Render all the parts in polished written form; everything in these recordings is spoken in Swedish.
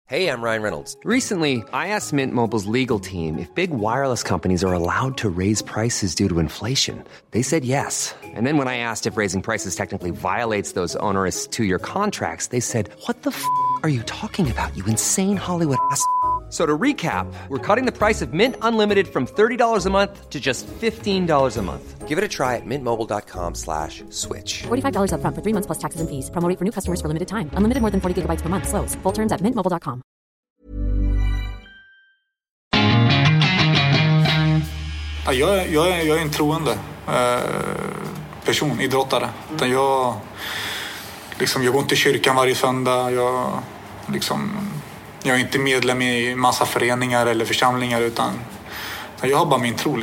Hey, I'm Ryan Reynolds. Recently, I asked Mint Mobile's legal team if big wireless companies are allowed to raise prices due to inflation. They said yes. And then when I asked if raising prices technically violates those onerous two-year contracts, they said, "What the are you talking about, you insane Hollywood ass?" So to recap, we're cutting the price of Mint Unlimited from $30 a month to just $15 a month. Give it a try at mintmobile.com/switch. $45 up front for 3 months plus taxes and fees. Promo rate for new customers for limited time. Unlimited more than 40 gigabytes per month. Slows full terms at mintmobile.com. Ja, jag är en troende person, idrottare. Jag går inte i kyrkan varje söndag. Jag är inte medlem i massa föreningar eller församlingar, utan jag har bara min tro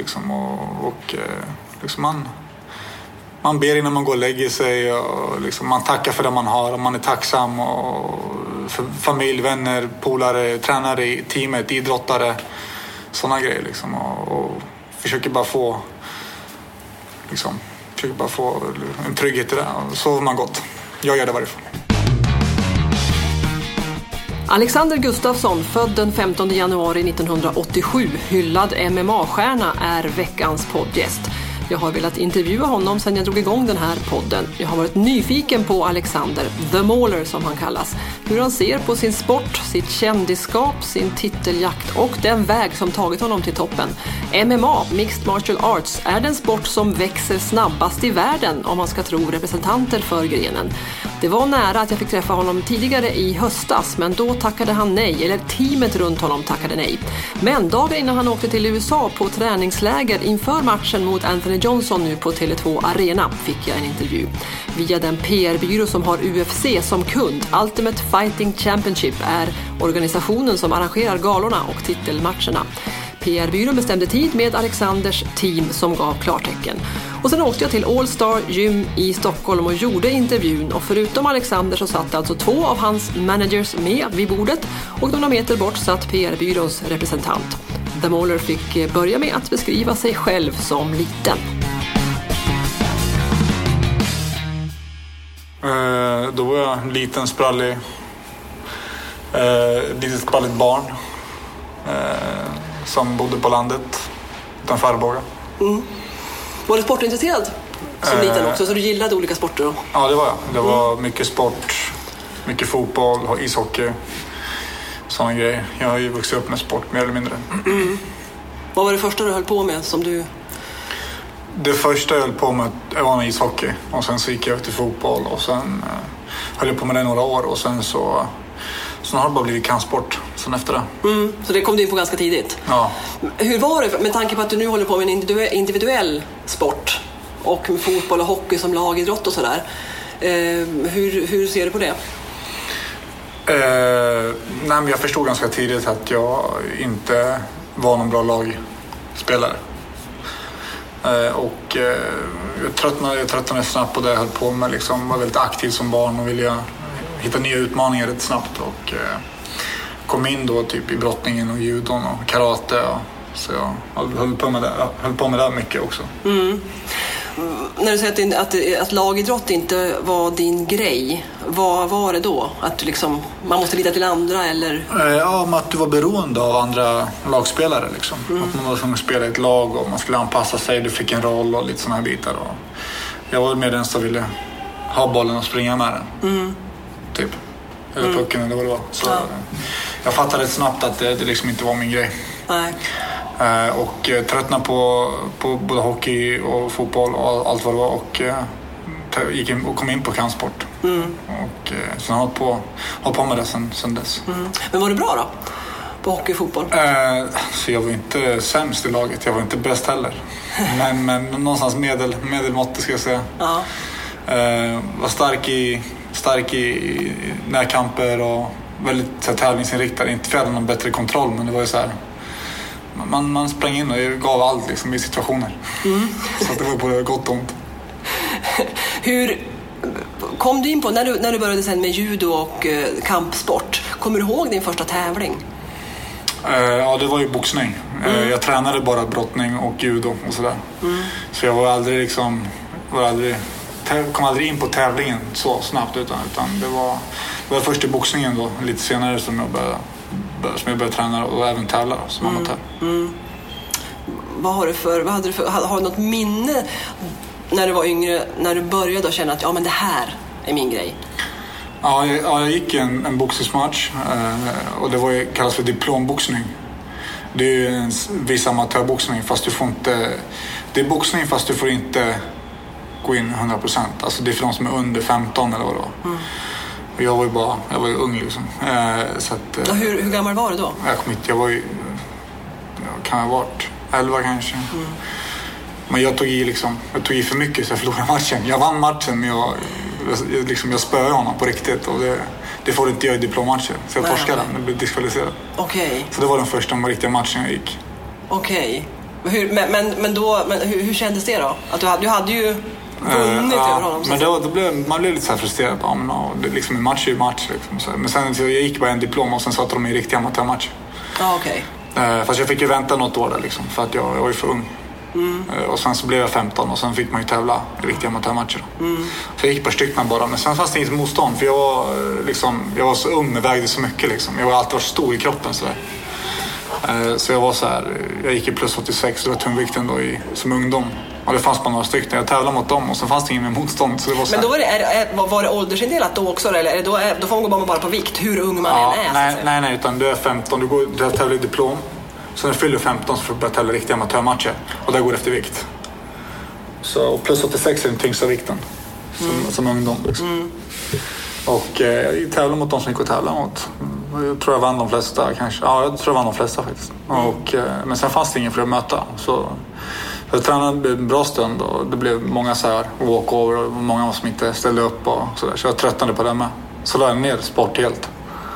man ber innan man går och lägger sig, och man tackar för det man har, och man är tacksam och för familj, vänner, polare, tränare i teamet, idrottare, sådana grejer och försöker bara få en trygghet i det, och sover man gott. Jag gör det varje fall. Alexander Gustafsson, född den 15 januari 1987, hyllad MMA-stjärna, är veckans poddgäst. Jag har velat intervjua honom sedan jag drog igång den här podden. Jag har varit nyfiken på Alexander, The Mauler som han kallas. Hur han ser på sin sport, sitt kändisskap, sin titeljakt och den väg som tagit honom till toppen. MMA, Mixed Martial Arts, är den sport som växer snabbast i världen om man ska tro representanter för grenen. Det var nära att jag fick träffa honom tidigare i höstas, men då tackade han nej, eller teamet runt honom tackade nej. Men dagen innan han åkte till USA på träningsläger inför matchen mot Anthony Johnson nu på Tele2 Arena fick jag en intervju. Via den PR-byrå som har UFC som kund, Ultimate Fighting Championship, är organisationen som arrangerar galorna och titelmatcherna. PR-byrån bestämde tid med Alexanders team som gav klartecken. Och sen åkte jag till All Star Gym i Stockholm och gjorde intervjun. Och förutom Alexander så satt alltså 2 av hans managers med vid bordet. Och några meter bort satt PR-byråns representant. The Mauler fick börja med att beskriva sig själv som liten. Då var jag liten, sprallig. Litet spralligt barn. Som bodde på landet utanför Arboga. Var du sportintresserad som liten också? Så du gillade olika sporter då? Ja, det var jag. Det var mycket sport, mycket fotboll, ishockey, sådana grejer. Jag har ju vuxit upp med sport mer eller mindre. Vad var det första du höll på med som du... Det första jag höll på med var med ishockey. Och sen så gick jag till fotboll och sen höll jag på med det några år. Och sen så har det bara blivit kampsport sen efter det. Så det kom du in på ganska tidigt? Ja. Hur var det, med tanke på att du nu håller på med en individuell sport och med fotboll och hockey som lagidrott och sådär. Hur ser du på det? Nej, men jag förstod ganska tidigt att jag inte var någon bra lagspelare. Och jag tröttnade snabbt på det jag höll på med. Var väldigt aktiv som barn och ville hitta nya utmaningar rätt snabbt. Och kom in då typ i brottningen och judon och karate. Så jag höll på med det mycket också. När du säger att lagidrott inte var din grej, vad var det då? Att du man måste lita till andra eller? Ja, men att du var beroende av andra lagspelare Att man var tvungen att spela i ett lag och man skulle anpassa sig, du fick en roll och lite sådana här bitar. Och jag var med den som ville ha bollen och springa med den. Typ. Eller pucken eller vad det var. Så jag fattade rätt snabbt att det inte var min grej. Nej. Och tröttnade på både hockey och fotboll och allt vad det var, och gick in och kom in på kampsport. Och sen har jag hållit på med det sen dess. Men var du bra då på hockey och fotboll? Så jag var inte sämst i laget, jag var inte bäst heller. men någonstans medelmått ska jag säga. Var stark i närkamper och väldigt tävlingsinriktad. Inte för att jag hade någon bättre kontroll, men det var ju så här. Man sprang in och gav allt i situationer. Så det var både gott och ont. Hur kom du in på, när du började sen med judo och kampsport, kommer du ihåg din första tävling? Ja, det var ju boxning. Jag tränade bara brottning och judo och sådär. Så jag var aldrig kom aldrig in på tävlingen så snabbt, utan Det var först i boxningen då, lite senare som jag började träna och även tävla som amatör. Har du något minne när du var yngre, när du började och känna att men det här är min grej? Ja, jag gick en boxningsmatch och det kallas för diplomboxning. Det är ju en viss amatörboxning fast du får inte... Det är boxning fast du får inte gå in 100%. Alltså det är för de som är under 15 eller vad det var. Och jag var ju ung liksom. Så att, hur gammal var du då? Jag var ju... Kan jag ha varit 11 kanske. Men jag tog i för mycket så jag förlorade matchen. Jag vann matchen men jag spöade honom på riktigt och det får du inte göra i diplommatcher. Så jag torskade den och blev diskvalificerad. Okej. Så det var den första riktiga matchen jag gick. Okej. Men hur kändes det då? Att du hade ju vunnit över honom. Men man blev lite så här frustrerad. En match är ju match. Liksom, så. Men sen jag gick bara en diplom och sen satte de i riktiga amatörmatcher. Okej. Fast jag fick ju vänta något år där liksom, för att jag var ju för ung. Och sen så blev jag 15 och sen fick man ju tävla i riktiga amatörmatcher. Så jag gick på stycken bara, men sen fanns det inget motstånd för jag var så ung och vägde så mycket liksom. Jag var alltid varit stor i kroppen så där. Så jag var så här, jag gick i plus 86 och det var tungvikten då som ungdom. Och det fanns bara några stycken. Jag tävlade mot dem och sen fanns det ingen motstånd. Så det var så men då var det åldersindelat då också? Eller då får man gå bara på vikt, hur ung man än är? Nej, utan du är 15, du tävlar i diplom. Så när du fyller 15 så får du börja tävla riktiga amatörmatcher. Och där går det efter vikt. Så plus 86 är den tyngsta vikten som ungdom. Liksom. Och jag tävlade mot de som gick och tävlade mot. Jag tror jag vann de flesta kanske. Ja, jag tror jag vann de flesta faktiskt. Men sen fanns det ingen för att möta. Så jag tränade en bra stund och det blev många så här walkover och många som inte ställde upp och sådär. Så jag tröttnade på det med. Så la jag ner sport helt.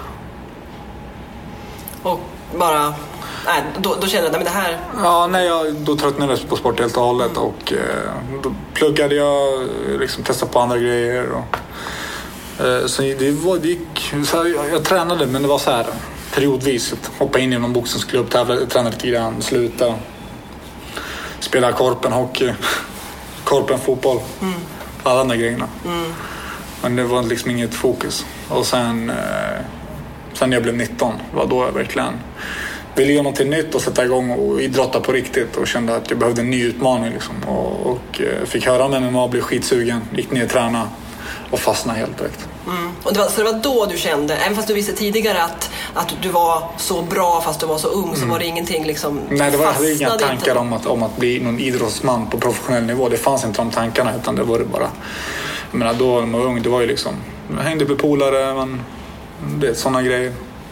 Och bara... Nej, då kände jag att det här... Ja, då tröttnade jag på sport helt och hållet och då pluggade jag, liksom testade på andra grejer och så det gick så här, jag tränade men det var så här periodvis att hoppa in i någon boxningsklubb, tränade lite grann, sluta spela korpen, hockey, korpen, fotboll, alla andra grejerna. Men det var liksom inget fokus. Och sen när jag blev 19 var då jag verkligen ville göra något nytt och sätta igång och idrotta på riktigt och kände att jag behövde en ny utmaning liksom. Och fick höra om MMA, blev skitsugen, gick ner och tränade och fastnade helt direkt. Och det var då du kände, även fast du visste tidigare att du var så bra fast du var så ung, så var det ingenting liksom... Nej, det var inga tankar om att bli någon idrottsman på professionell nivå. Det fanns inte de tankarna, utan det var det bara... Jag menar, då när man var ung, det var ju liksom... Jag hängde med polare, det är sådana grejer.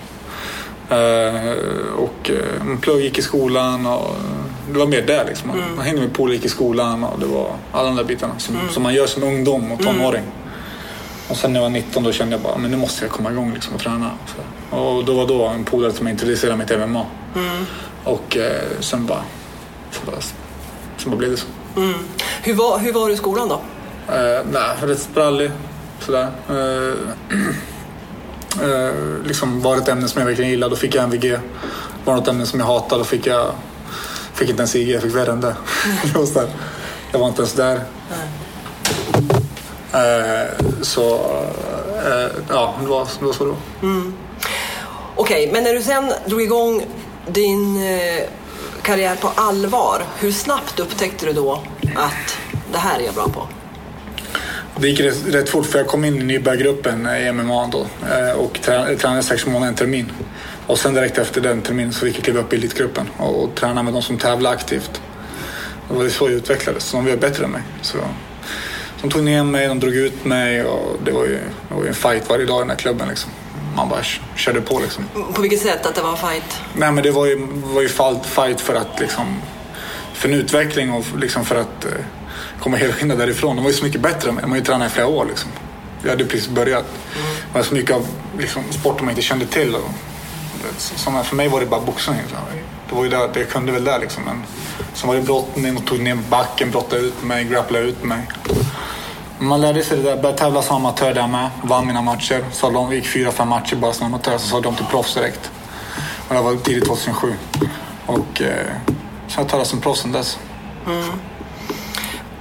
Och plugg gick i skolan och det var mer där liksom. Man hängde med polare, gick i skolan och det var alla de där bitarna som man gör som ungdom och tonåring. Och sen när jag var 19 då kände jag bara, men nu måste jag komma igång liksom och träna. Och då var en polare som introducerade mig till MMA. Och sen bara blev det så. Hur var du i skolan då? Rätt sprallig sådär. Liksom var ett ämne som jag verkligen gillade, då fick jag en VG. Var något ämne som jag hatade, då fick inte ens IG, jag fick värre än det. Jag var inte ens där. Det var så då. Okej, men när du sen drog igång din karriär på allvar, hur snabbt upptäckte du då att det här är jag bra på? Det gick rätt fort för jag kom in i nybörjargruppen i MMA då och tränade 6 månader en termin. Och sen direkt efter den terminen så fick jag kliva upp i elitgruppen och träna med de som tävlar aktivt. Det var så jag utvecklades, så de var bättre än mig. Så de tog ner mig, de drog ut mig och det var ju en fight varje dag i den här klubben liksom. Man bara körde på liksom. På vilket sätt att det var en fight? Nej, men det var ju fight för att liksom, för en utveckling och liksom för att komma hela skillnad därifrån. De var ju så mycket bättre än mig. De har ju tränat i flera år liksom. Jag hade precis börjat. Det var så mycket av liksom, sport man inte kände till. Och för mig var det bara boxning. Det var ju där, det kunde väl där liksom. Men sen var det brottning och tog ner backen, brottade ut mig, grapplade ut mig. Man lärde sig det där, började tävla som amatör där med, vann mina matcher. Så de gick 4-5 matcher bara som amatör, så sa de till proffs direkt. Och det var tidigt 2007. Och så jag tävlade som proffs sen dess.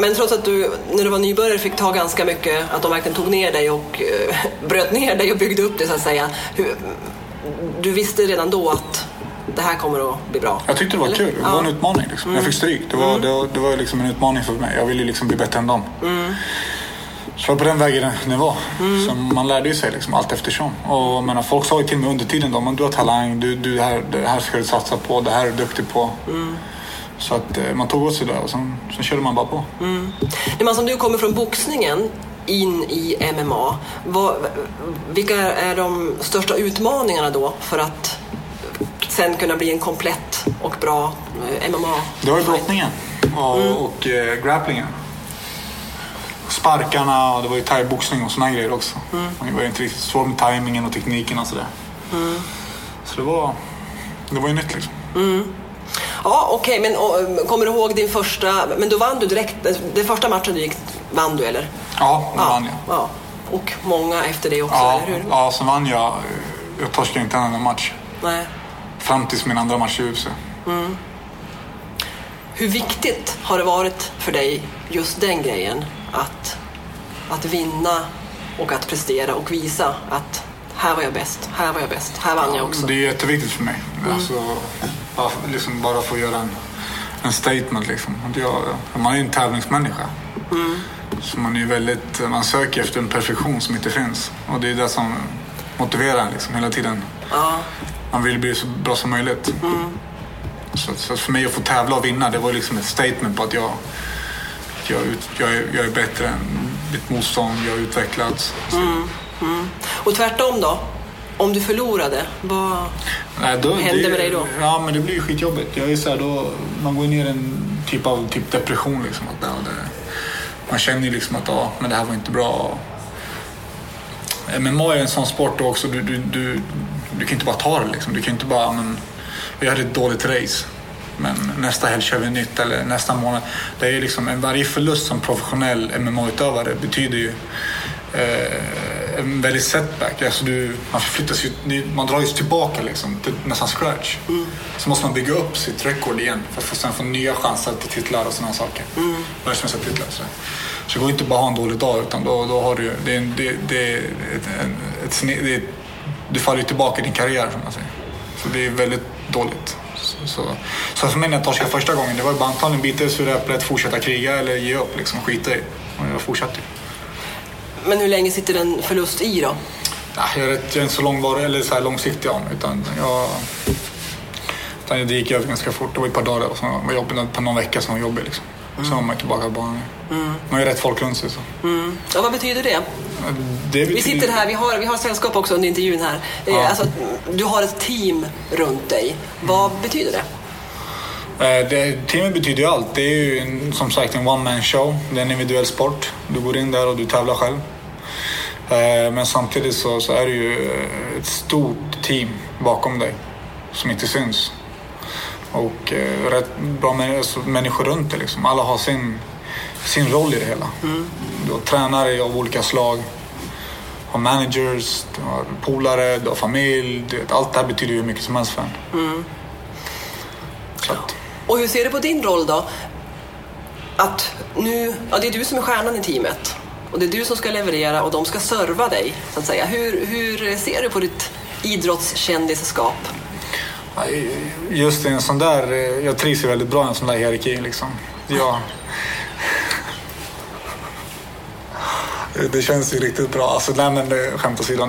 Men trots att du, när du var nybörjare, fick ta ganska mycket, att de verkligen tog ner dig och bröt ner dig och byggde upp det, så att säga. Du visste redan då att det här kommer att bli bra? Jag tyckte det var kul. Det var en utmaning. Liksom. Jag fick stryk. Det var liksom en utmaning för mig. Jag ville liksom bli bättre än dem. Så på den vägen det var. Så man lärde ju sig liksom allt eftersom. Och menar, folk sa ju till mig under tiden då, men du har talang, det här ska du satsa på, det här är du duktig på. Så att man tog åt sig där och sen körde man bara på. Det man som du kommer från boxningen in i MMA, vilka är de största utmaningarna då för att sen kunna bli en komplett och bra MMA? Det var ju brottningen och grapplingen. Sparkarna, och det var ju thai-boxning och såna grejer också. Det var ju inte riktigt svårt med timingen och tekniken och sådär. Så det var ju nytt liksom. Ja, okej, men kommer du ihåg din första, men då vann du direkt, den första matchen du gick, vann du eller? Ja, då vann jag. Ja. Och många efter det också, ja, eller hur? Ja, så vann jag torskade inte en annan match. Nej. Fram till min andra match i UFC. Hur viktigt har det varit för dig just den grejen, att vinna och att prestera och visa att här var jag bäst, här vann jag också? Det är jätteviktigt för mig. Alltså, liksom bara få göra en statement liksom. Man är ju en tävlingsmänniska. Så man söker efter en perfektion som inte finns. Och det är det som motiverar en liksom, hela tiden. Man vill bli så bra som möjligt. Så för mig att få tävla och vinna, det var liksom ett statement på att jag är bättre än mitt motstånd, jag har utvecklats. Och tvärtom då? Om du förlorade, vad hände med dig då? Ja, men det blir ju skitjobbigt. Jag är så här, då, man går ner i en typ av depression liksom. Man känner ju liksom att men det här var inte bra. MMA är en sån sport då också. Du kan inte bara ta det liksom. Du kan inte bara, jag hade ett dåligt race, men nästa helg kör vi nytt, eller nästa månad. Det är liksom varje förlust som professionell MMA-utövare betyder ju en väldigt setback. Alltså man drar ju tillbaka liksom, till nästan scratch. Så måste man bygga upp sitt rekord igen för att sen få nya chanser till titlar och sådana saker. Världsmässiga titlar. Så det går inte bara ha en dålig dag, utan då har du du faller ju tillbaka i din karriär, som man säger. Så det är väldigt dåligt. Så för mig när jag torskade första gången, det var ju bara antagligen bitar så det att fortsätta kriga eller ge upp liksom, skita i. Och jag fortsatte. Men hur länge sitter en förlust i då? Jag är inte så långvarig eller så här långsiktig utan det gick över ganska fort. Det var ett par dagar och så var jobbigt, på någon vecka som var jobbig liksom. Så var man tillbaka på banan. Man är rätt folk runt sig så. Ja, vad betyder det? Vi sitter här, vi har sällskap också under intervjun här. Alltså, du har ett team runt dig. Vad betyder det? Teamet betyder ju allt. Det är ju som sagt en one-man show. Det är en individuell sport. Du går in där och du tävlar själv. Men samtidigt så är det ju ett stort team bakom dig som inte syns. Och rätt bra människor runt dig liksom. Alla har sin roll i det hela. Du har tränare av olika slag, har managers, du har polare, du har familj. Allt det här betyder ju mycket som helst för en. Och hur ser du på din roll då? Att nu, det är du som är stjärnan i teamet och det är du som ska leverera och de ska serva dig, så att säga. Hur ser du på ditt idrottskändisskap? Just en sån där, jag trivs ju väldigt bra i en sån där hierarki liksom. Det känns ju riktigt bra. Alltså, skämt åsido.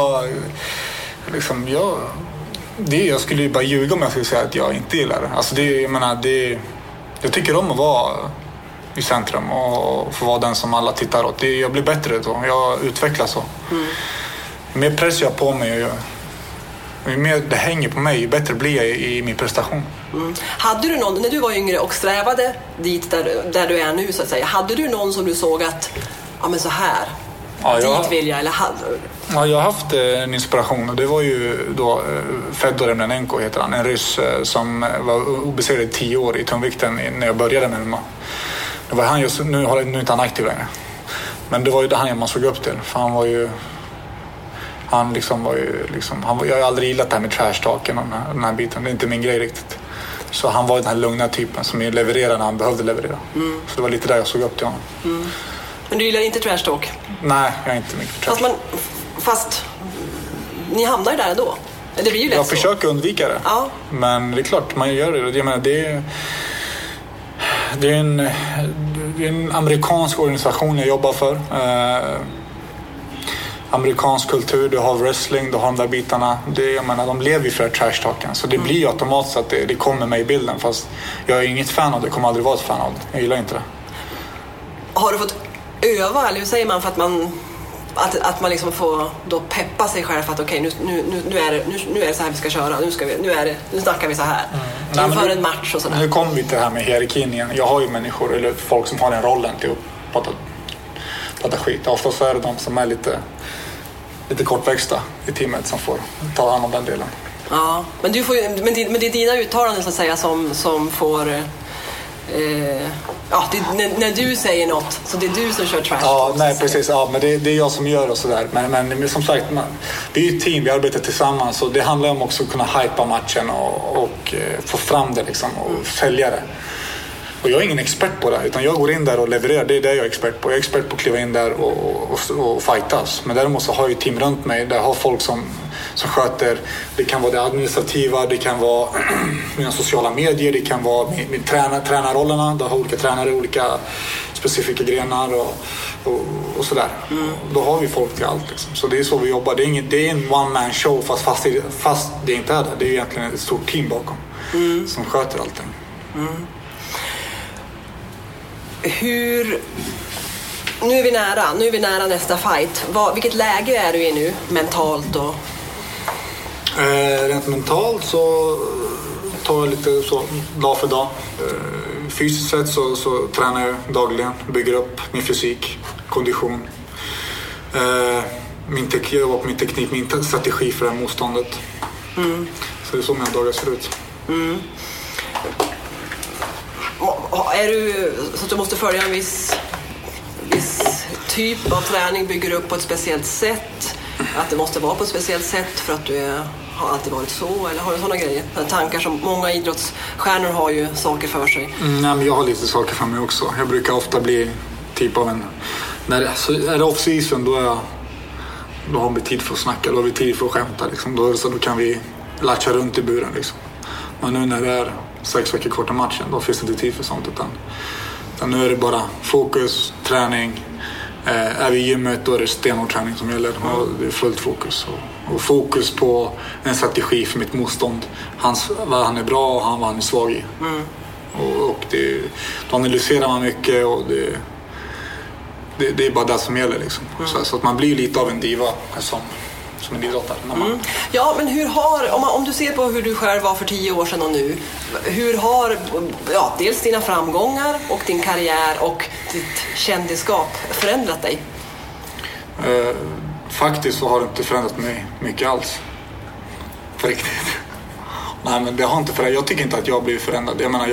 Jag skulle ju bara ljuga om jag skulle säga att jag inte gillar det. Alltså jag tycker om att vara i centrum och få vara den som alla tittar åt. Jag blir bättre då. Jag utvecklas så. Ju mer press jag på mig ju mer det hänger på mig, ju bättre blir jag i min prestation. Hade du någon, när du var yngre och strävade dit där du är nu, så att säga, hade du någon som du såg att men så här, dit vill jag, eller hade? Ja, jag har haft en inspiration och det var ju då Fedor Emelianenko heter han, en ryss som var obesegrad i 10 år i tungvikten när jag började med MMA. Det var han just, nu är inte han aktiv längre. Men det var ju det han man såg upp till, för han var ju jag har aldrig gillat det här med trash talken och den här biten. Det är inte min grej riktigt. Så han var den här lugna typen som levererade när han behövde leverera. Så det var lite där jag såg upp till honom. Men du gillar inte trash talk? Nej, jag är inte mycket för trash. Fast ni hamnar ju där ändå. Det blir ju lätt jag så. försöker undvika det. Ja. Men det är klart, man gör det. Jag menar, det är en amerikansk organisation jag jobbar för. Amerikansk kultur, du har wrestling, du har de där bitarna. Jag menar, de lever ju för trash-talken. Så det blir ju automatiskt att det kommer med i bilden. Fast jag är inget fan av det, kommer aldrig vara ett fan av det. Jag gillar inte det. Har du fått öva, eller hur säger man, för att man liksom får då peppa sig själv för att okej, nu är det så här vi ska köra. Nu snackar vi så här. Inför en match och sådär. Nu kommer vi till det här med hierarkin igen. Jag har ju människor, eller folk som har den rollen till att prata skit. Ofta så är det de som är lite kortväxta i teamet som får ta hand om den delen. Ja, men det är dina uttalanden så att säga som får när du säger något, så det är du som kör trash. Ja, nej precis, ja, men det är jag som gör och sådär. Men som sagt, det är ju ett team, vi arbetar tillsammans och det handlar om också att kunna hypa matchen och få fram det liksom och sälja det. Och jag är ingen expert på det, utan jag går in där och levererar. Det är det jag är expert på. Jag är expert på att kliva in där och fightas. Men däremot så har jag ett team runt mig. Där har folk som sköter. Det kan vara det administrativa, det kan vara mina sociala medier, det kan vara min tränarrollerna. Där har olika tränare, olika specifika grenar och sådär. Då har vi folk till allt liksom. Så det är så vi jobbar. Det är en one-man show fast det inte är det. Det är egentligen ett stort team bakom som sköter allting. Nu är vi nära nästa fight. Vilket läge är du i nu mentalt då? Rent mentalt så tar jag lite så dag för dag. Fysiskt sett så tränar jag dagligen, bygger upp min fysik, kondition. Jag jobbar på min teknik, min strategi för det här motståndet. Så det är så mina dagar ser ut. Är du så att du måste följa en viss typ av träning, bygger upp på ett speciellt sätt, att det måste vara på ett speciellt sätt för att du har alltid varit så, eller har du sådana grejer? Tankar som många idrottsstjärnor har ju saker för sig. Nej, men jag har lite saker för mig också. Jag brukar ofta bli typ av en... Är det off-season då har vi tid för att snacka, då har vi tid för att skämta liksom. Då kan vi latcha runt i buren liksom. Men nu när det är 6 veckor kvar till matchen, då finns det inte tid för sånt, utan nu är det bara fokus, träning. Är vi i gymmet, då är det stenhård träning som gäller. Och det är fullt fokus. Och fokus på en strategi för mitt motstånd. Vad han är bra och vad han är svag i. Och då analyserar man mycket och det är bara det som gäller liksom. Så att man blir lite av en diva som en idrottare. Ja, men om du ser på hur du själv var för 10 år sedan och nu, hur har dels dina framgångar och din karriär och ditt kändisskap förändrat dig? Faktiskt så har det inte förändrat mig mycket alls. På riktigt. Nej, men det har inte förändrat. Jag tycker inte att jag har blivit förändrad. Jag menar,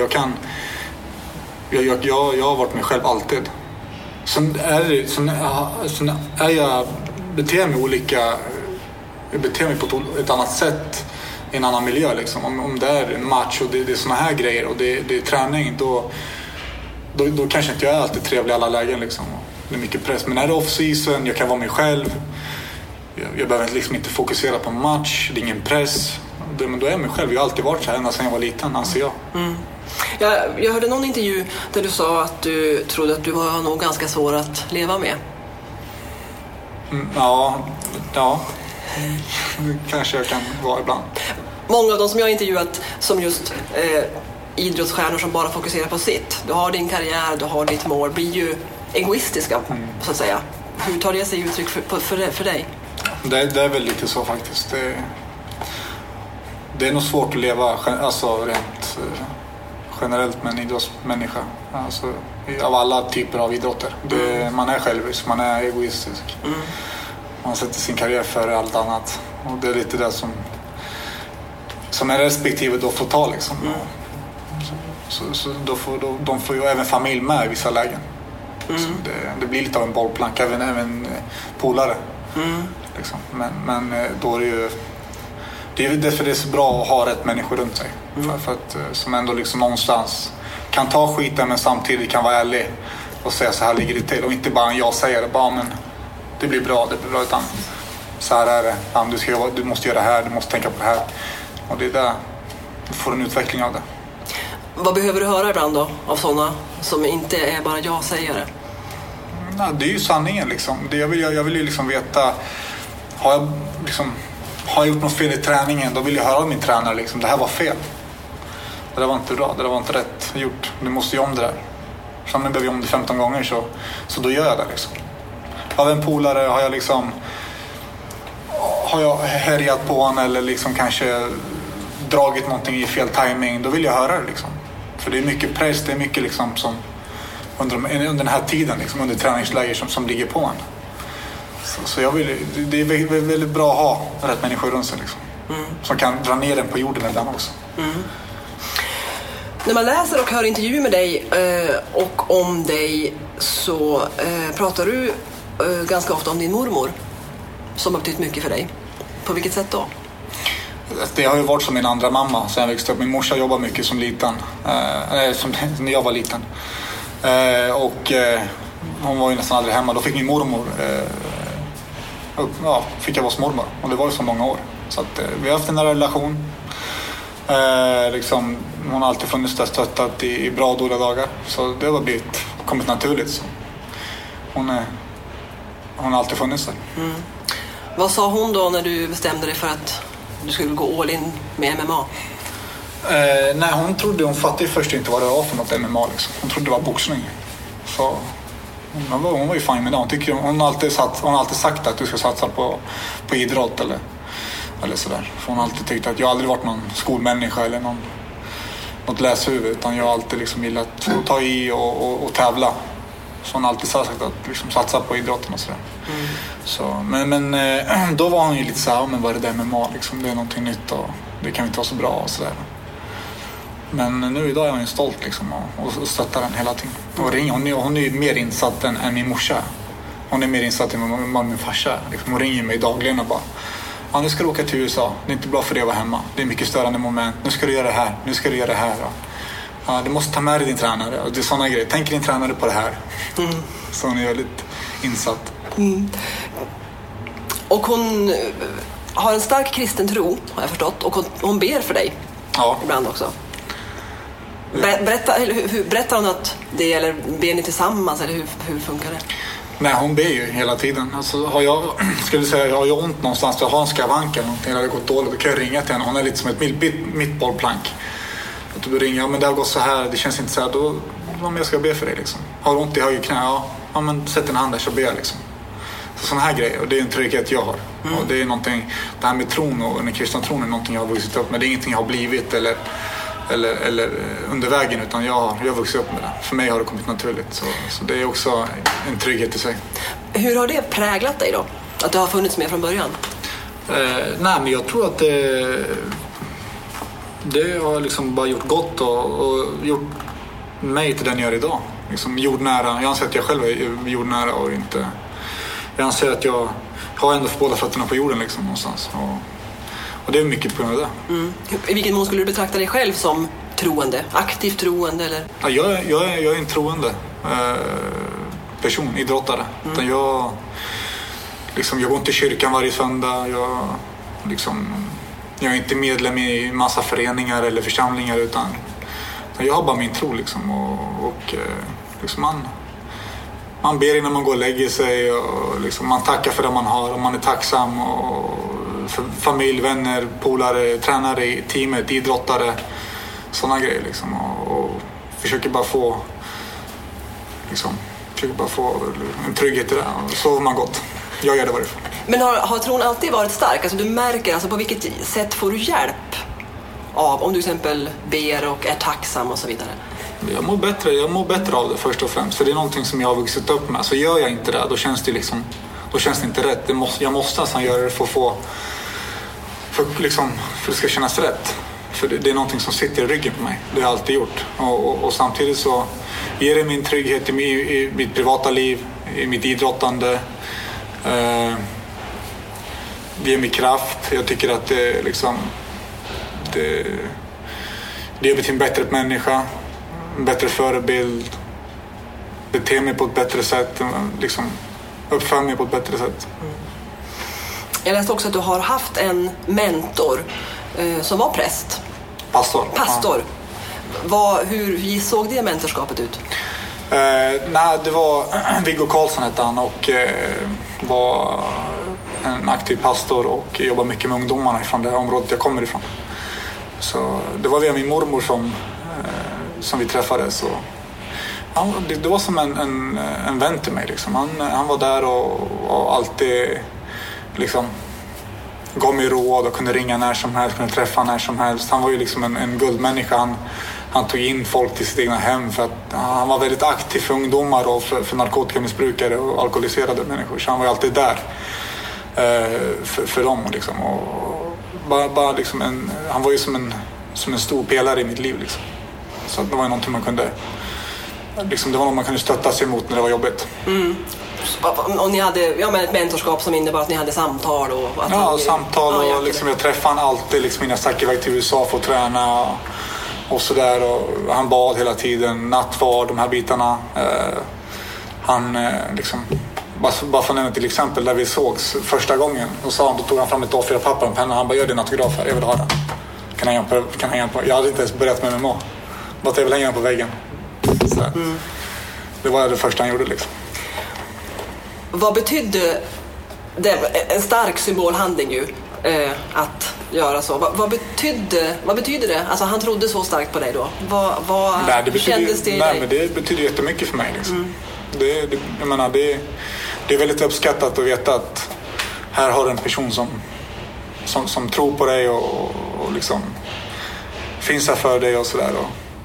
jag har varit mig själv alltid. Sen är jag beter mig olika. Jag beter mig på ett annat sätt i en annan miljö liksom. Om det är en match och det är såna här grejer och det är träning, då kanske inte jag är alltid trevlig i alla lägen liksom. Det är mycket press, men är det off-season, jag kan vara mig själv, jag behöver liksom inte fokusera på en match, det är ingen press, men då är jag mig själv. Jag har alltid varit så här ända sedan jag var liten, anser jag. Jag hörde någon intervju där du sa att du trodde att du var nog ganska svår att leva med. Ja. Kanske jag kan vara ibland. Många av de som jag har intervjuat som just idrottsstjärnor som bara fokuserar på sitt. Du har din karriär, du har ditt mål, blir ju egoistiska så att säga. Hur tar det sig uttryck för dig? Det är väl lite så faktiskt. Det är nog svårt att leva rent generellt med en idrottsmänniska. Alltså, av alla typer av idrotter. Man är självisk, man är egoistisk. Man sätter sin karriär före allt annat. Och det är lite det som är respektive då får ta liksom. Så de får ju även familj med i vissa lägen. Så det blir lite av en bollplank, även polare. Liksom. Men då är det ju Det är därför det är så bra att ha rätt människor runt sig. För att, som ändå liksom någonstans kan ta skiten men samtidigt kan vara ärlig och säga så här ligger det till. Och inte bara jag säger det, bara men det blir bra, utan så här är det. Du måste göra det här, du måste tänka på det här. Och det är där du får en utveckling av det. Vad behöver du höra ibland då av sådana som inte är bara jag säger det? Nej, det är ju sanningen liksom. Jag vill ju liksom veta, har jag gjort något fel i träningen, då vill jag höra av min tränare liksom, det här var fel. Det där var inte bra, det där var inte rätt gjort. Du måste ju om det där. Sen behöver jag om det 15 gånger så då gör jag det liksom. Av en polare har jag härjat på honom eller liksom kanske dragit någonting i fel timing, då vill jag höra det liksom. För det är mycket press, det är mycket liksom som under den här tiden liksom, under träningsläger som ligger på en. Så det är väldigt bra att ha rätt människor runt sig liksom. Som kan dra ner den på jorden ibland också. När man läser och hör intervjuer med dig och om dig så pratar du ganska ofta om din mormor som har betytt mycket för dig. På vilket sätt då? Det har ju varit som min andra mamma sen jag växte upp. Min morsa jobbade mycket som liten. När jag var liten. Hon var ju nästan aldrig hemma. Då fick min mormor fick jag vara mormor. Och det var ju så många år. Så att, vi har haft en relation. Hon har alltid funnits där, stöttat i bra och dåliga dagar. Så det har kommit naturligt. Så. Hon har alltid funnits där. Vad sa hon då när du bestämde dig för att du skulle gå all in med MMA? Nej, hon fattade först inte vad det var för något MMA liksom. Hon trodde det var boxning. Så hon var ju fine med det. Hon har alltid sagt att du ska satsa på idrott eller sådär. För hon har alltid tyckt att jag aldrig varit någon skolmänniska eller något läshuvud, utan jag har alltid liksom gillat att ta i och tävla. Så hon har alltid sagt att liksom satsa på idrotten och sådär. Så, men då var hon ju lite såhär, men vad är det där med MMA liksom? Det är någonting nytt och det kan inte vara så bra och sådär. Men nu idag är hon ju stolt liksom och stöttar den hela tiden. Och hon är ju mer insatt än min morsa. Hon är mer insatt än min farsa. Liksom, hon ringer mig dagligen och bara, nu ska du åka till USA. Det är inte bra för dig att vara hemma. Det är mycket störande moment. Nu ska du göra det här. Nu ska du göra det här. Ja, du måste ta med dig din tränare. Och det är sådana grejer. Tänk din tränare på det här. Så hon är väldigt insatt. Och hon har en stark kristen tro, har jag förstått. Och hon ber för dig ibland också. Berättar hon att det, eller ber ni tillsammans, eller hur funkar det? Nej, hon ber ju hela tiden. Alltså, har jag ont någonstans, jag har en skavank eller någonting, eller det gått dåligt, då kan jag ringa till henne. Hon är lite som ett mittbollplank. Att du ringer, men det har gått så här, det känns inte så här, då jag ska be för dig liksom. Har du ont i höger knä, ja men sätt en hand där så ber jag liksom. Så sådana här grejer, och det är en trygghet jag har. Och det är någonting, det här med tron och den kristna tron är någonting jag har vuxit upp med. Det är ingenting jag har blivit eller under vägen, utan jag har vuxit upp med det. För mig har det kommit naturligt, så det är också en trygghet i sig. Hur har det präglat dig då? Att du har funnits med från början? Nej, men jag tror att det har liksom bara gjort gott och gjort mig till den jag är idag. Liksom jordnära. Jag anser att jag själv är jordnära och inte... Jag anser att jag har ändå båda fötterna på jorden liksom någonstans. Och det är mycket på grund av det. I vilken mån skulle du betrakta dig själv som troende? Aktivt troende eller? Ja, jag är en troende person, idrottare. Utan jag går inte i kyrkan varje söndag. Jag är inte medlem i massa föreningar eller församlingar, utan jag har bara min tro liksom. Och man ber innan man går och lägger sig, och liksom man tackar för det man har, och man är tacksam och för familj, vänner, polare, tränare i teamet, idrottare, sådana grejer liksom, och försöker bara få en trygghet i det, och så har man gått. Jag gör det varifrån. Men har tron alltid varit stark? Alltså du märker, alltså på vilket sätt får du hjälp av, om du till exempel ber och är tacksam och så vidare? Jag mår bättre av det först och främst, för det är någonting som jag har vuxit upp med. Så gör jag inte det, då känns det inte rätt. Jag måste alltså göra det för att det ska kännas rätt. För det är någonting som sitter i ryggen på mig. Det har jag alltid gjort. Och samtidigt så ger det min trygghet i mitt privata liv, i mitt idrottande. ger mig kraft. Jag tycker att det liksom det gör mig till en bättre människa, en bättre förebild, beter mig på ett bättre sätt, liksom uppför mig på ett bättre sätt. Jag läste också att du har haft en mentor som var präst. Pastor. Ja. Hur såg det mentorskapet ut? Nej, det var Viggo Karlsson hette han och var en aktiv pastor och jobbade mycket med ungdomarna från det området jag kommer ifrån. Så det var via min mormor som vi träffades. Och det var som en vän till mig. Liksom. Han var där och alltid liksom gav mig råd och kunde ringa när som helst, kunde träffa när som helst. Han var ju liksom en guldmänniska. Han tog in folk till sitt egna hem för att han var väldigt aktiv för ungdomar och för narkotikamissbrukare och alkoholiserade människor. Så han var alltid där för dem. Liksom. Och bara liksom han var ju som en stor pelare i mitt liv. Liksom. Så det var någonting man kunde... Liksom, det var något man kunde stötta sig emot när det var jobbigt. Mm. Och ni hade ett mentorskap som innebar att ni hade samtal? Samtal och liksom, jag träffade han alltid liksom, innan jag stack iväg till USA för att träna och sådär. Och han bad hela tiden, nattvard, de här bitarna. Han liksom... Bara för att nämna till exempel, där vi sågs första gången och då tog han fram ett A4-papper och en penna. Han bara, gör din autograf här, jag vill ha den. Kan hänga på. Jag hade inte ens börjat med MMA. Bara att jag vill hänga den på väggen. Det var det första han gjorde liksom. Vad betydde det? En stark symbolhandling ju, att göra så. Vad betyder det? Alltså han trodde så starkt på dig då. Kändes det? Nej, men det betyder jättemycket för mig liksom. Jag menar, det är väldigt uppskattat att veta att här har du en person som tror på dig och liksom finns här för dig och sådär.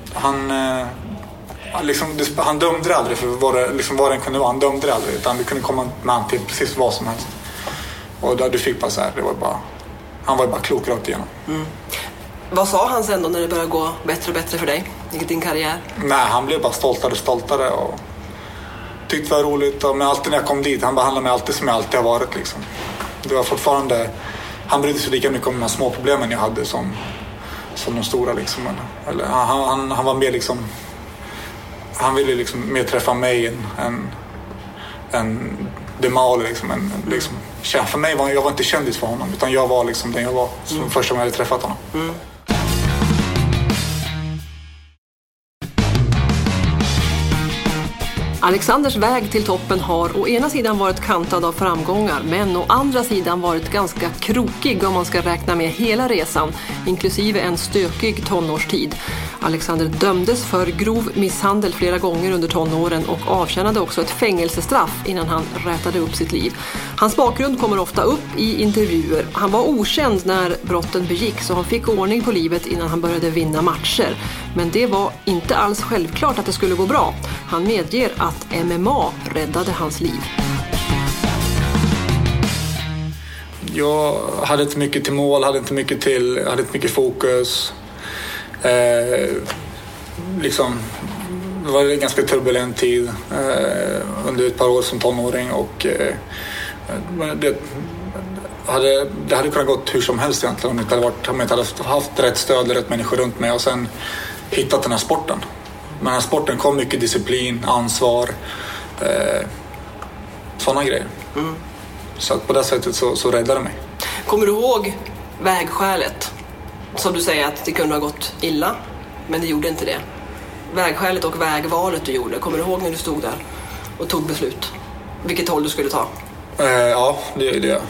Han dömde aldrig för vad den kunde vara. Han dömde aldrig, utan du kunde komma med han till precis vad som helst. Och där du fick bara så här, han var bara klok rakt igenom. Vad sa han sen då när det började gå bättre och bättre för dig i din karriär? Nej, han blev bara stoltare och tyckte det var roligt. Men alltid när jag kom dit, han behandlade mig alltid som jag alltid har varit liksom. Det var fortfarande, han brydde sig lika mycket om de här små problemen jag hade som de stora liksom. Eller, han var mer liksom, han ville liksom mer träffa mig än Demal liksom, liksom. För mig jag var inte kändis för honom, utan jag var liksom den jag var som första gången jag hade träffat honom. Alexanders väg till toppen har å ena sidan varit kantad av framgångar, men å andra sidan varit ganska krokig om man ska räkna med hela resan, inklusive en stökig tonårstid. Alexander dömdes för grov misshandel flera gånger under tonåren och avtjänade också ett fängelsestraff innan han rätade upp sitt liv. Hans bakgrund kommer ofta upp i intervjuer. Han var okänd när brotten begicks och han fick ordning på livet innan han började vinna matcher. Men det var inte alls självklart att det skulle gå bra. Han medger att MMA räddade hans liv. Jag hade inte mycket till mål, hade inte mycket fokus. Liksom, det var en ganska turbulent tid under ett par år som tonåring och det hade kunnat gått hur som helst egentligen om jag inte hade haft rätt stöd eller rätt människor runt mig och sen hittat den här sporten. Men den här sporten kom mycket disciplin, ansvar, sådana grejer. Så att på det sättet så räddade det mig. Kommer du ihåg vägskälet? Som du säger att det kunde ha gått illa, men det gjorde inte det. Vägskälet och vägvalet du gjorde, kommer du ihåg när du stod där och tog beslut? Vilket håll du skulle ta? Ja, det gör jag.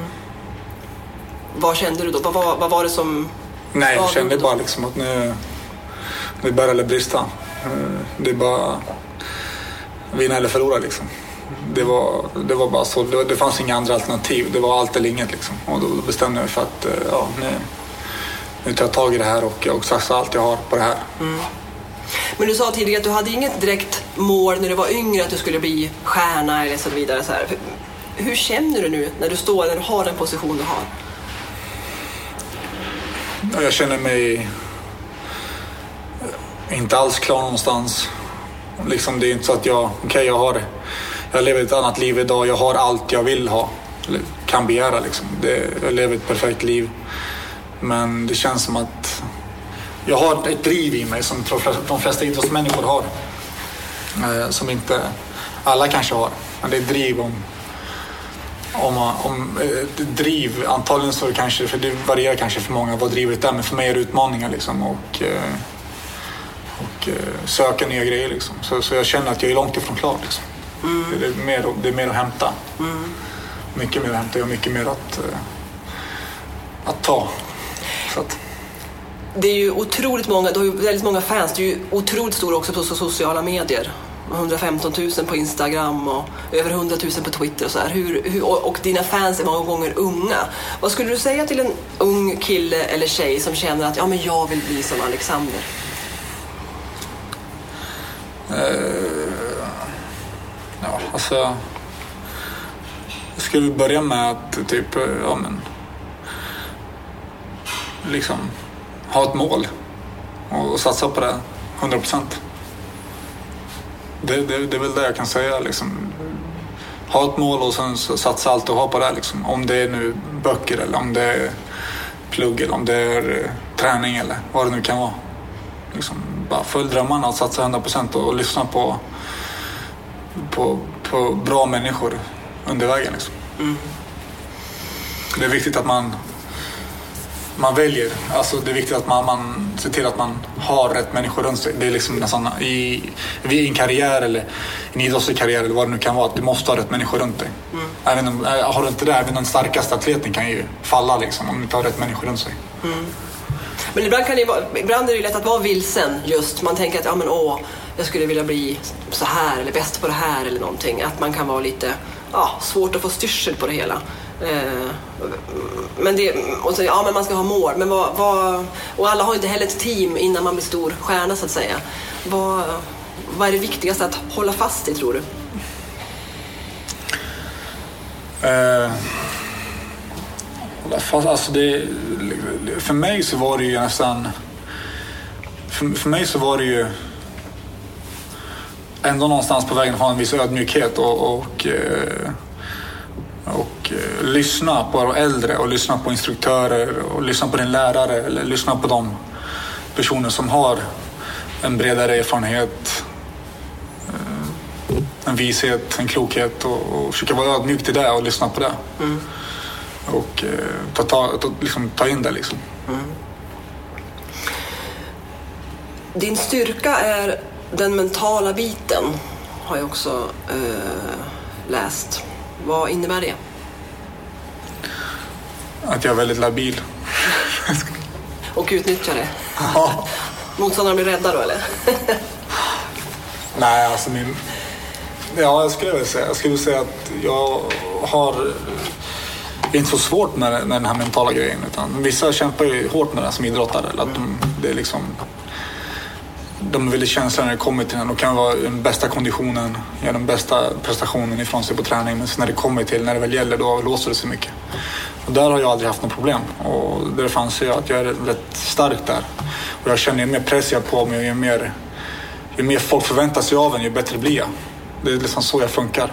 Vad kände du då? Vad var det som... Nej, jag kände bara liksom att nu börjar det brista. Det är bara vinna eller förlora liksom. Det var bara så. Det fanns inga andra alternativ. Det var allt eller inget liksom. Och då bestämde jag mig för att nu tar jag tag i det här och jag satsar allt jag har på det här. Men du sa tidigare att du hade inget direkt mål när du var yngre att du skulle bli stjärna eller så vidare. Så här. Hur känner du nu när du har den position du har? Jag känner mig inte alls klar någonstans. Liksom, det är inte så att jag lever ett annat liv idag. Jag har allt jag vill ha. Eller kan begära liksom. Jag lever ett perfekt liv. Men det känns som att jag har ett driv i mig som de flesta idrottsmänniskor har. Som inte alla kanske har. Men det är driv om driv. Antagligen så kanske, för det varierar kanske för många vad drivet är. Men för mig är det utmaningar liksom. Och söka nya grejer liksom. Så jag känner att jag är långt ifrån klar liksom. Det är mer att hämta. Mycket mer att hämta och mycket mer att ta. Så att. Det är ju otroligt många, du har ju väldigt många fans. Du är ju otroligt stor också på sociala medier. 115 000 på Instagram och över 100 000 på Twitter och så här. Och dina fans är många gånger unga. Vad skulle du säga till en ung kille eller tjej som känner att men jag vill bli som Alexander? Alltså jag skulle börja med att typ liksom ha ett mål och satsa på det 100%. Det är väl det jag kan säga liksom. Ha ett mål och sen satsa allt och ha på det liksom. Om det är nu böcker eller om det är plugg eller om det är träning eller vad det nu kan vara liksom. Bara följ drömmarna och satsa 100% och lyssna på bra människor under vägen liksom. Det är viktigt att man väljer, alltså det är viktigt att man ser till att man har rätt människor runt sig. Det är liksom nästan i en karriär eller en idrottslig karriär eller vad det nu kan vara, att du måste ha rätt människor runt dig. Har du inte det, även den starkaste atleten kan ju falla liksom, om du inte har rätt människor runt sig. Men ibland är det lätt att vara vilsen just. Man tänker att jag skulle vilja bli så här eller bäst på det här eller någonting. Att man kan vara lite svårt att få styrsel på det hela. Men men man ska ha mål. Men och alla har inte heller ett team innan man blir stor stjärna så att säga. Vad är det viktigaste att hålla fast i, tror du? Alltså för mig så var det ju nästan för mig så var det ju ändå någonstans på vägen att ha en viss ödmjukhet och lyssna på de äldre och lyssna på instruktörer och lyssna på din lärare eller lyssna på de personer som har en bredare erfarenhet, en vishet, en klokhet och försöka vara ödmjuk till det och lyssna på det. Och ta in det liksom. Din styrka är den mentala biten, har jag också läst. Vad innebär det? Att jag är väldigt labil. Och utnyttjar det? Ja. Motståndarna blir rädda då, eller? Nej, alltså jag skulle säga att jag har inte så svårt med den här mentala grejen, utan vissa kämpar ju hårt med det som idrottare. Att det är liksom, de är väldigt känsliga när det kommer till den. De kan vara den bästa konditionen, göra den bästa prestationen ifrån sig på träning. Men när det kommer till, när det väl gäller, då låser det sig mycket. Och där har jag aldrig haft något problem. Och där fanns jag att jag är rätt stark där. Och jag känner ju mer press jag på mig, ju mer folk förväntar sig av en, ju bättre blir jag. Det är liksom så jag funkar.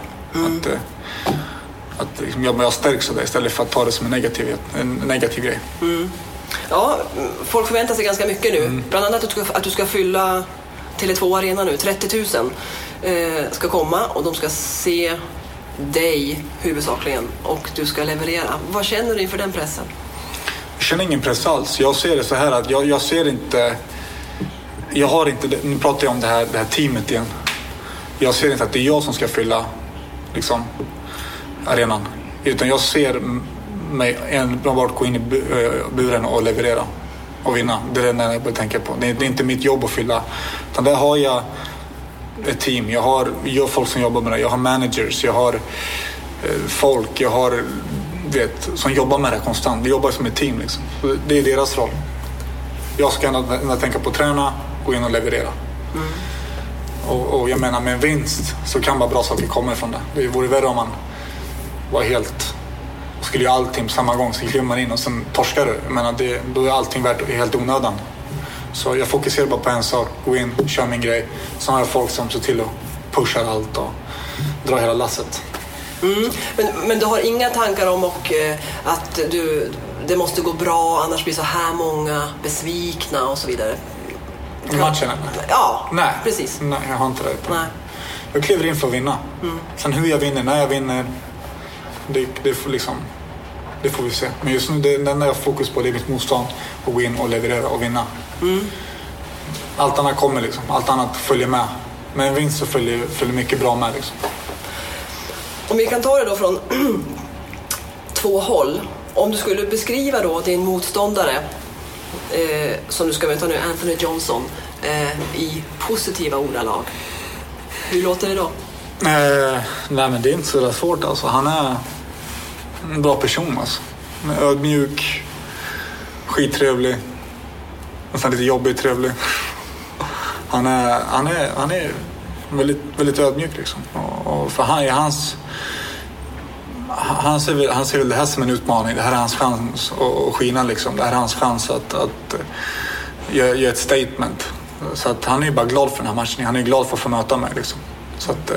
Att liksom jag stärks av det istället för att ta det som en negativ grej. Ja, folk förväntar sig ganska mycket nu. Bland annat att du ska fylla Tele2 Arena nu. 30 000 ska komma och de ska se dig huvudsakligen och du ska leverera. Vad känner du inför den pressen? Jag känner ingen press alls. Jag ser det så här att jag ser inte... Jag har inte... Nu pratar jag om det här teamet igen. Jag ser inte att det är jag som ska fylla liksom arenan. Utan jag ser mig enbart gå in i buren och leverera och vinna. Det är det jag börjar tänka på. Det är inte mitt jobb att fylla. Utan där har jag ett team. Jag har folk som jobbar med det. Jag har managers. Jag har folk. Jag har som jobbar med det konstant. Vi jobbar som ett team liksom. Det är deras roll. Jag ska ändå tänka på att träna, gå in och leverera. Och jag menar, med en vinst så kan bara bra saker komma ifrån det. Det vore värre om man var helt... skulle göra allting på samma gång, så kliver man in och sen torskar du. Jag menar, då är allting helt onödan. Så jag fokuserar bara på en sak, gå in, kör min grej. Sen har jag folk som ser till att pusha allt och dra hela lasset. Men du har inga tankar om att det måste gå bra, annars blir så här många besvikna och så vidare? Matchen? Ja, nej, precis. Nej, jag har inte det. Nej. Jag kliver in för att vinna. Sen hur jag vinner, när jag vinner, det får liksom... Det får vi se. Men just nu, det enda jag har fokus på, det är mitt motstånd. Och gå in och leverera och vinna. Allt annat kommer liksom. Allt annat följer med. Men en vinst så följer mycket bra med liksom. Om vi kan ta det då från 2 håll. Om du skulle beskriva då din motståndare, som du ska möta nu, Anthony Johnson, i positiva ordalag. Hur låter det då? Nej, men det är inte så där svårt alltså. Han är en bra person alltså. Ödmjuk, skittrevlig, nästan lite jobbig, trevlig. Han är väldigt, väldigt ödmjuk liksom. Och för han ser väl det här som en utmaning. Det här är hans chans att skina liksom. Det här är hans chans att göra ett statement. Så att han är bara glad för den här matchen. Han är glad för att få möta mig liksom. Så att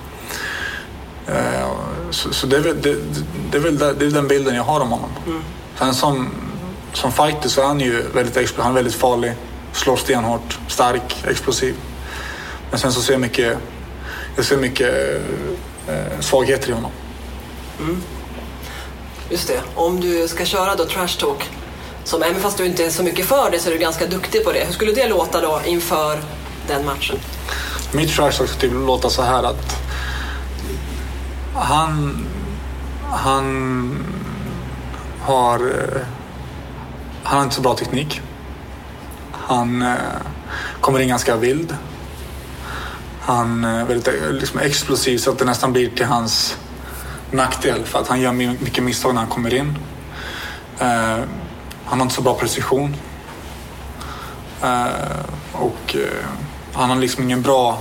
så det är den bilden jag har om honom. Sen som fighter så är han ju väldigt explosiv. Han är väldigt farlig, slår stenhårt, stark, explosiv. Men sen så ser jag mycket svagheter i honom. Just det. Om du ska köra då trash talk, som även fast du inte är så mycket för det så är du ganska duktig på det. Hur skulle det låta då inför den matchen? Mitt trash talk skulle låta så här att han har inte så bra teknik. Han kommer in ganska vild. Han är väldigt liksom explosiv så att det nästan blir till hans nackdel för att han gör mycket misstag när han kommer in. Han har inte så bra precision. Och han har liksom ingen bra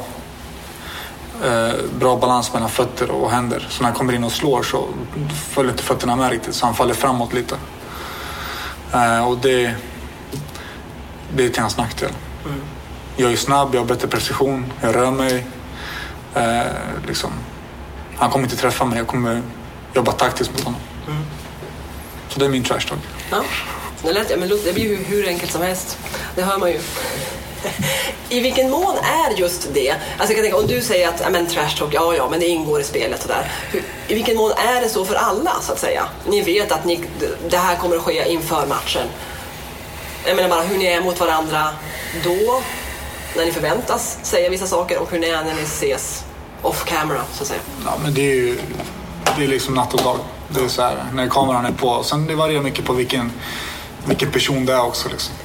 balans mellan fötter och händer. Så när han kommer in och slår så följer inte fötterna med riktigt, så han faller framåt lite. Och det är till hans nackdel. Jag är snabb, jag har bättre precision, jag rör mig. Liksom. Han kommer inte träffa mig, jag kommer jobba taktiskt mot honom. Så det är min trash talk. Ja, det blir ju hur enkelt som helst. Det hör man ju. I vilken mån är just det? Alltså jag kan tänka, om du säger att trash talk, ja, men det ingår i spelet och där. I vilken mån är det så för alla så att säga? Ni vet att det här kommer att ske inför matchen. Jag menar bara hur ni är mot varandra då, när ni förväntas säga vissa saker, och hur ni är när ni ses off camera så att säga. Ja, men det är liksom natt och dag. Det är så här, när kameran är på. Sen det varierar mycket på vilken person det är också liksom.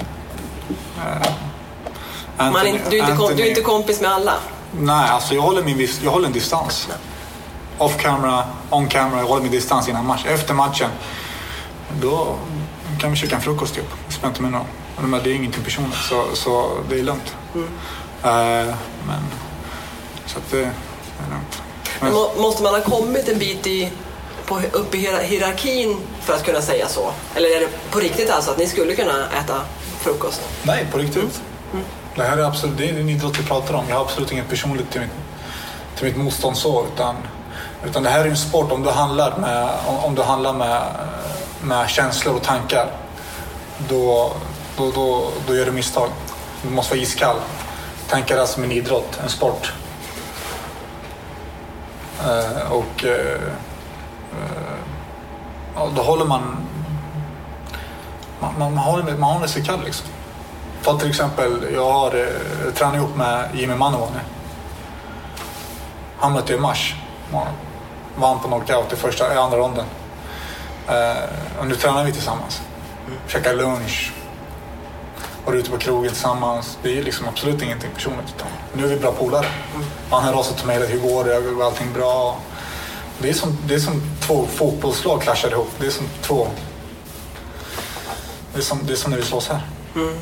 Du är inte kompis med alla? Nej, alltså jag håller en distans. Off camera, on camera, jag håller min distans innan match. Efter matchen, då kan vi käka en frukost typ. Det spelar inte med någon. Men det är ingenting personligt, så det är lugnt. Men så att det är lugnt. Men måste man ha kommit en bit upp i hierarkin för att kunna säga så? Eller är det på riktigt alltså att ni skulle kunna äta frukost? Nej, på riktigt. Det här är absolut, det är en idrott vi pratar om. Jag har absolut inget personligt till mitt motstånd så, utan det här är en sport. Om du handlar med känslor och tankar, då gör du misstag. Du måste vara iskall. Tankar är som en idrott, en sport. Då håller man håller sig kall liksom. För till exempel, jag har tränat ihop med Jimmy Manuwane. Han mötte i mars. Vann på knockout i andra ronden. Och nu tränar vi tillsammans. Käkar lunch. Var ute på krogen tillsammans. Det är liksom absolut ingenting personligt. Nu är vi bra polare. Han har rasat till mig, hur går det? Går allting bra? Det är som 2 fotbollslag clashar ihop. Det är som 2. Det är som när vi slåss här.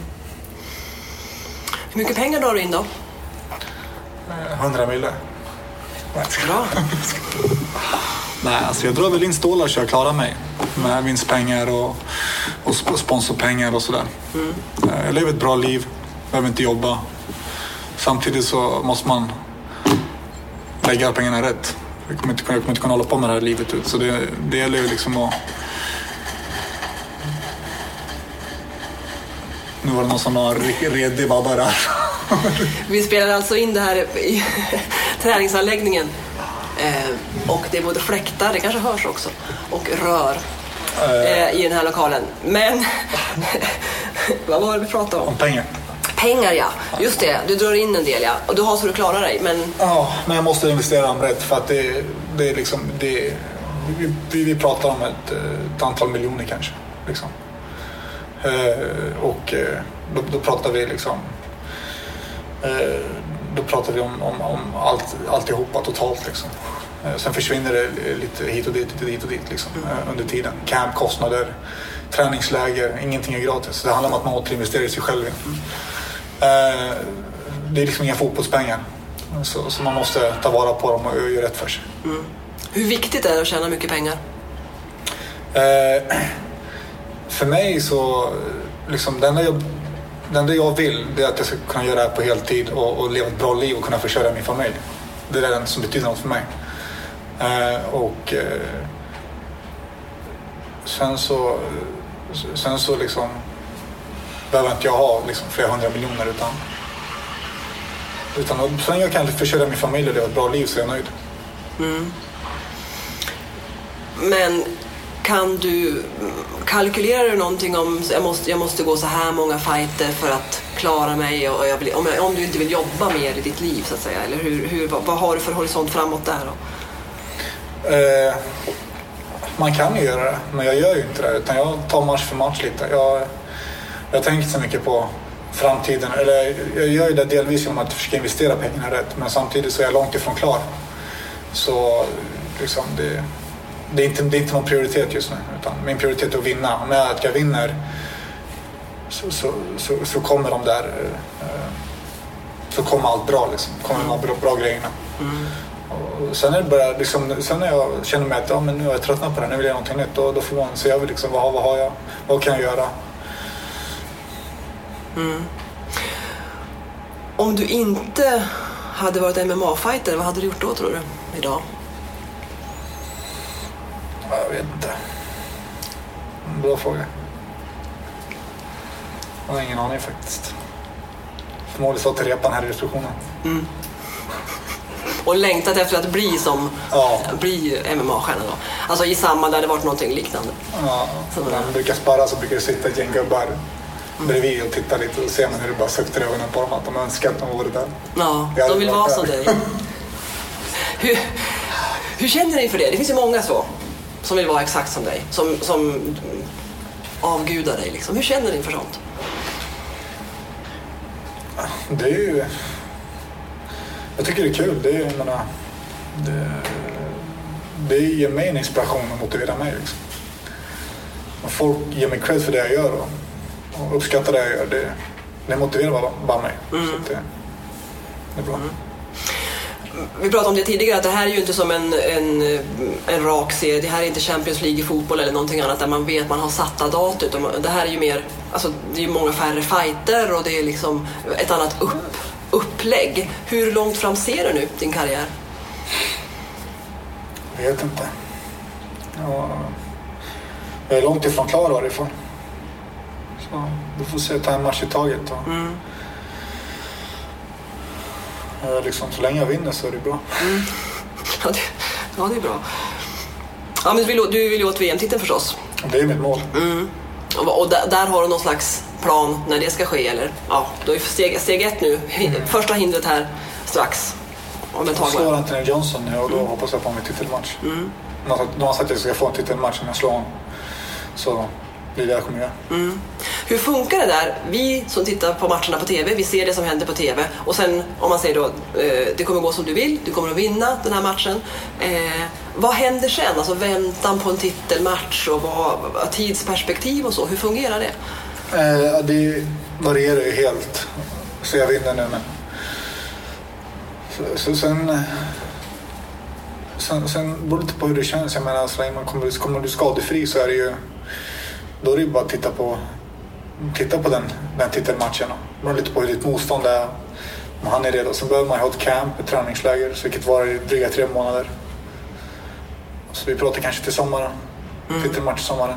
Hur mycket pengar drar du in då? 100 miljoner. Bra. Nej, alltså jag drar väl in stålar så jag klarar mig. Med vinstpengar och sponsorpengar och sådär. Jag lever ett bra liv. Behöver inte jobba. Samtidigt så måste man lägga pengarna rätt. Jag kommer inte kunna hålla på med det här livet ut. Så det gäller ju liksom att... Nu var det någon som har redig babba där. Vi spelar alltså in det här i träningsanläggningen. Och det är både fläktar, det kanske hörs också, och rör i den här lokalen. Men vad var det vi pratade om? Om pengar. Pengar, ja. Just det, du drar in en del, ja. Och du har så du klarar dig, men... Ja, men jag måste investera dem rätt för att det är liksom... Vi pratar om ett antal miljoner kanske. Liksom. Och då pratar vi liksom... Då pratar vi om alltihopa totalt liksom. Sen försvinner det lite hit och dit liksom, under tiden. Campkostnader, träningsläger, ingenting är gratis. Det handlar om att man återinvesterar i sig själv. Det är liksom inga fotbollspengar. Så man måste ta vara på dem och göra rätt för sig. Mm. Hur viktigt är det att tjäna mycket pengar? För mig så liksom, det enda jag vill är att jag ska kunna göra det här på heltid och leva ett bra liv och kunna försörja min familj. Det är det som betyder något för mig. Sen så liksom behöver inte jag ha liksom flera 100 miljoner utan sen jag kan försörja min familj och leva ett bra liv så är jag nöjd. Mm. Men kan du kalkylera någonting om jag måste gå så här många fighter för att klara mig och om du inte vill jobba mer i ditt liv så att säga, eller vad har du för horisont framåt där då? Man kan ju göra det, men jag gör ju inte det utan jag tar match för match lite. Jag tänker inte så mycket på framtiden, eller jag gör ju det delvis genom att försöka investera pengarna rätt, men samtidigt så är jag långt ifrån klar. Så liksom det är inte någon prioritet just nu, utan min prioritet är att vinna. När jag vinner så kommer de där så kommer allt bra liksom, kommer de bra grejerna. Mm. Och sen är det bara liksom, sen när jag känner mig att men nu har jag tröttnat på det, nu vill jag någonting nytt, då får man se över liksom, vad har jag, vad kan jag göra. Mm. Om du inte hade varit MMA-fighter, vad hade du gjort då tror du idag? Jag vet inte. Bra fråga. Jag har ingen aning faktiskt. Förmodligen så till repan här i restriktionen. Mm. Och längtat efter att bli MMA-stjärna då. Alltså i samma där det varit någonting liknande. Ja, när man brukar spara så brukar det sitta ett gäng gubbar bredvid och titta lite och ser man hur det bara sökter ögonen på dem att de önskar att de vore där. Ja, de vill vara som dig. Hur känner du inför det? Det finns ju många så som vill vara exakt som dig, som avgudar dig liksom. Hur känner du inför sånt? Det är ju... Jag tycker det är kul. Det är, jag menar, det ger mig en inspiration och motiverar mig liksom. Och folk ger mig cred för det jag gör och uppskattar det jag gör. Det motiverar bara mig. Så att det är bra. Vi pratade om det tidigare att det här är ju inte som en rak serie. Det här är inte Champions League i fotboll eller någonting annat där man vet att man har satta datum. Det här är ju mer, alltså det är ju många färre fighter och det är liksom ett annat upplägg. Hur långt fram ser du nu din karriär? Jag vet inte. Jag är långt ifrån klar varifrån. Så du får se, ta en match i taget. Liksom, så länge jag vinner så är det bra. Mm. Ja, det är bra. Ja, men du vill ju åt VM-titeln förstås. Det är mitt mål. Mm. Och där har du någon slags plan när det ska ske, eller? Ja, då är steg 1 nu. Första hindret här strax. Jag slår Anthony Johnson nu och då hoppas jag på min titelmatch. De har sagt att jag ska få en titelmatch när jag slår honom. Så det är det jag kommer göra. Hur funkar det där? Vi som tittar på matcherna på tv, vi ser det som händer på tv. Och sen om man säger då, det kommer gå som du vill, du kommer att vinna den här matchen. Vad händer sen? Alltså väntan på en titelmatch och tidsperspektiv och så. Hur fungerar det? Det varierar ju helt. Så jag vinner nu, men så sen beror det lite på hur det känns. Jag menar, så länge man kommer du skadefri så är det ju, då är det ju bara att titta på den titelmatchen. Det beror lite på hur ditt motstånd är, om han är redo. Sen behöver man ha ett camp, ett träningsläger, vilket var i dryga 3 månader. Så vi pratar kanske till sommaren. Till match sommaren.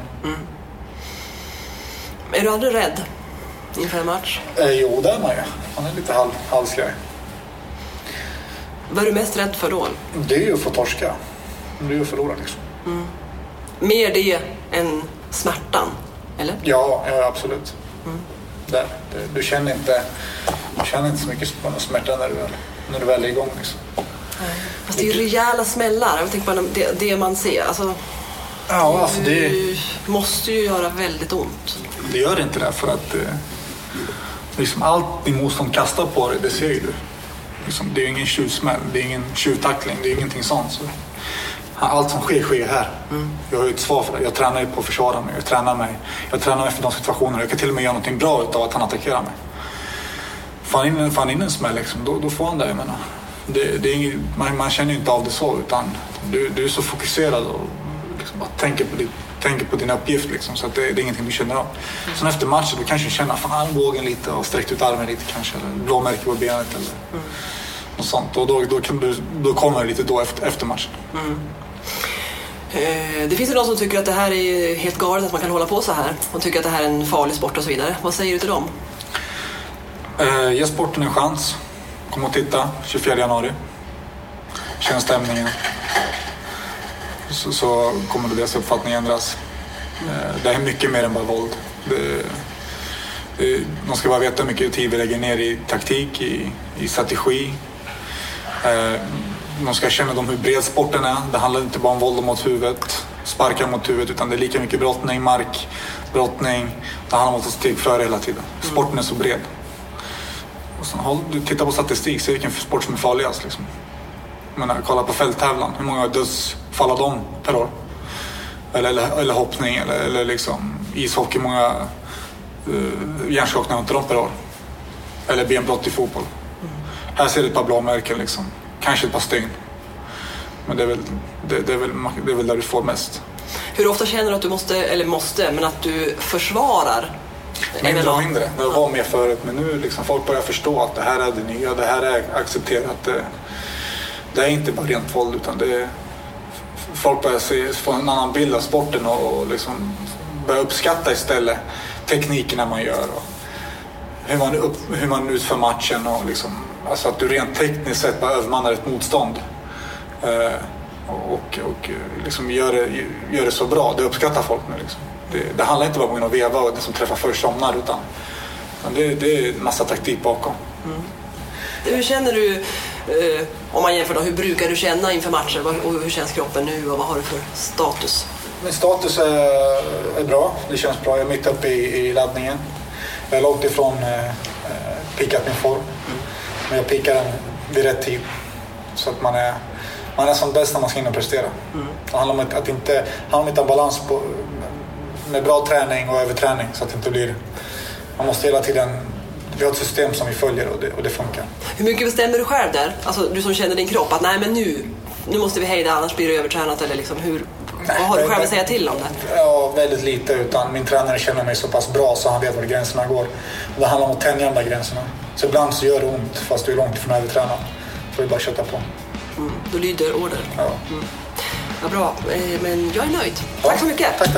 Är du aldrig rädd inför en match? Jo, det är man ju. Man är lite halsgrej. Vad är du mest rädd för då? Det är ju att få torska. Det är ju att förlora liksom. Mer det än smärtan, eller? Ja, absolut. Du känner inte så mycket smärta när du väl är igång liksom. Fast det är ju rejäla smällar. Jag tänker på det man ser. Alltså, ja, alltså det måste ju göra väldigt ont. Det gör inte det, för att liksom allt din motstånd kastar på dig, det ser ju du. Liksom, det är ju ingen tjuvsmäll, det är ingen tjuvtackling, det är ingenting sånt. Så allt som sker här. Jag har ju ett svar för det. Jag tränar ju på att försvara mig. Jag tränar mig för de situationerna. Jag kan till och med göra någonting bra utav att han attackerar mig. Fan in en smäll liksom, då får han det, jag menar. Det är inget, man känner ju inte av det så, utan du är så fokuserad och liksom bara tänker på din uppgift liksom, så att det är ingenting du känner av. Sen efter matchen då kanske du känner fan vågen lite och sträckt ut armen lite kanske, eller blåmärke på benet eller något sånt, och då kommer det lite då efter matchen. Det finns ju någon som tycker att det här är helt galet att man kan hålla på så här och tycker att det här är en farlig sport och så vidare. Vad säger du till dem? Ge sporten en chans. Kom och titta 24 januari. Känn stämningen. Så kommer deras uppfattning ändras. Det är mycket mer än bara våld. De ska bara veta hur mycket tid vi lägger ner i taktik, i strategi. De ska känna hur bred sporten är. Det handlar inte bara om våld mot huvudet, sparkar mot huvudet, utan det är lika mycket brottning, markbrottning. Det handlar om att ta steg före hela tiden. Sporten är så bred. Och sen, du tittar på statistik, så är vilken sport som är farligast. Liksom. Kolla på fälttävlan, hur många dödsfall har de per år? Eller hoppning, eller liksom ishockey, många hjärnskakningar inte de per år? Eller benbrott i fotboll. Här ser det ett par blåmärken liksom. Kanske ett par stygn. Men det är väl där du får mest. Hur ofta känner du att du men att du försvarar? Mindre. Det var mer förut, men nu liksom folk börjar förstå att det här är det nya, det här är accepterat. Det är inte bara rent våld, utan folk börjar få en annan bild av sporten och liksom börja uppskatta istället teknikerna man gör och hur man utför matchen och liksom, alltså att du rent tekniskt sett bara övermannar ett motstånd och liksom gör det så bra. Det uppskattar folk nu liksom. Det handlar inte bara om att veva och den som träffar först somnar, utan det är en massa taktik bakom. Hur känner du, om man jämför då, hur brukar du känna inför matcher och hur känns kroppen nu och vad har du för status? Min status är bra, det känns bra. Jag är mitt uppe i laddningen. Jag är långt ifrån pickat min form, men jag pickar den vid rätt tid. Så att man är som bäst när man ska in och prestera. Det handlar om att inte ha balans med bra träning och överträning, så att det inte blir... Man måste hela tiden... Vi har ett system som vi följer och det funkar. Hur mycket bestämmer du själv där? Alltså du som känner din kropp, att nej men nu måste vi hejda, annars blir det övertränat, eller liksom vad har du själv att säga till om det? Ja, väldigt lite, utan min tränare känner mig så pass bra så han vet var gränserna går. Och det handlar om att tänja de där gränserna. Så ibland så gör det ont fast du är långt ifrån övertränad. Så vi bara köta på. Då lyder order. Ja. Ja, bra, men jag är nöjd. Tack så mycket. Tack.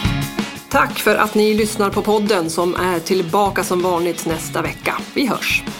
Tack för att ni lyssnar på podden som är tillbaka som vanligt nästa vecka. Vi hörs!